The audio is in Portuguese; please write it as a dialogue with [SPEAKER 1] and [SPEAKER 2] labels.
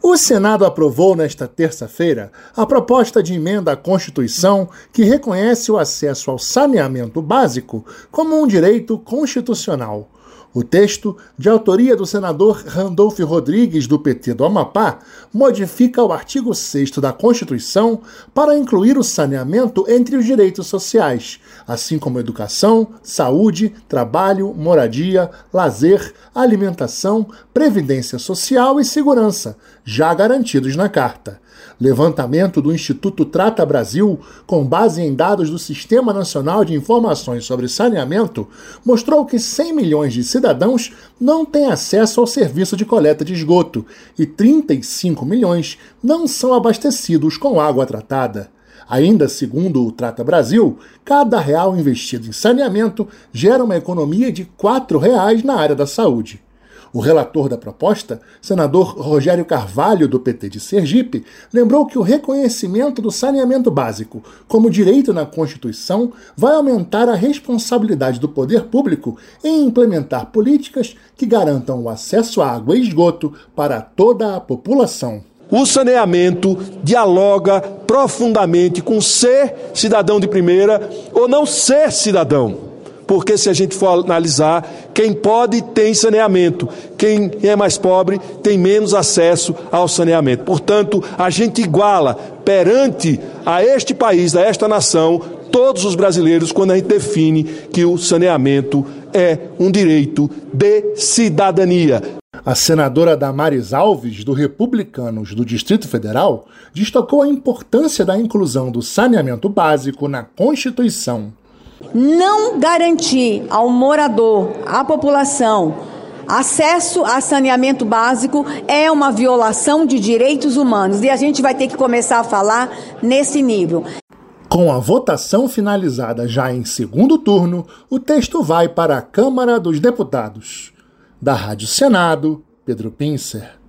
[SPEAKER 1] O Senado aprovou nesta terça-feira a proposta de emenda à Constituição que reconhece o acesso ao saneamento básico como um direito constitucional. O texto, de autoria do senador Randolfo Rodrigues, do PT do Amapá, modifica o artigo 6º da Constituição para incluir o saneamento entre os direitos sociais, assim como educação, saúde, trabalho, moradia, lazer, alimentação, previdência social e segurança, já garantidos na Carta. Levantamento do Instituto Trata Brasil, com base em dados do Sistema Nacional de Informações sobre Saneamento, mostrou que 100 milhões de cidadãos não têm acesso ao serviço de coleta de esgoto e 35 milhões não são abastecidos com água tratada. Ainda segundo o Trata Brasil, cada real investido em saneamento gera uma economia de R$ 4 na área da saúde. O relator da proposta, senador Rogério Carvalho, do PT de Sergipe, lembrou que o reconhecimento do saneamento básico como direito na Constituição vai aumentar a responsabilidade do poder público em implementar políticas que garantam o acesso à água e esgoto para toda a população.
[SPEAKER 2] O saneamento dialoga profundamente com ser cidadão de primeira ou não ser cidadão. Porque se a gente for analisar, quem pode tem saneamento, quem é mais pobre tem menos acesso ao saneamento. Portanto, a gente iguala perante a este país, a esta nação, todos os brasileiros quando a gente define que o saneamento é um direito de cidadania.
[SPEAKER 1] A senadora Damares Alves, do Republicanos do Distrito Federal, destacou a importância da inclusão do saneamento básico na Constituição.
[SPEAKER 3] Não garantir ao morador, à população, acesso a saneamento básico é uma violação de direitos humanos e a gente vai ter que começar a falar nesse nível.
[SPEAKER 1] Com a votação finalizada já em segundo turno, o texto vai para a Câmara dos Deputados. Da Rádio Senado, Pedro Pincer.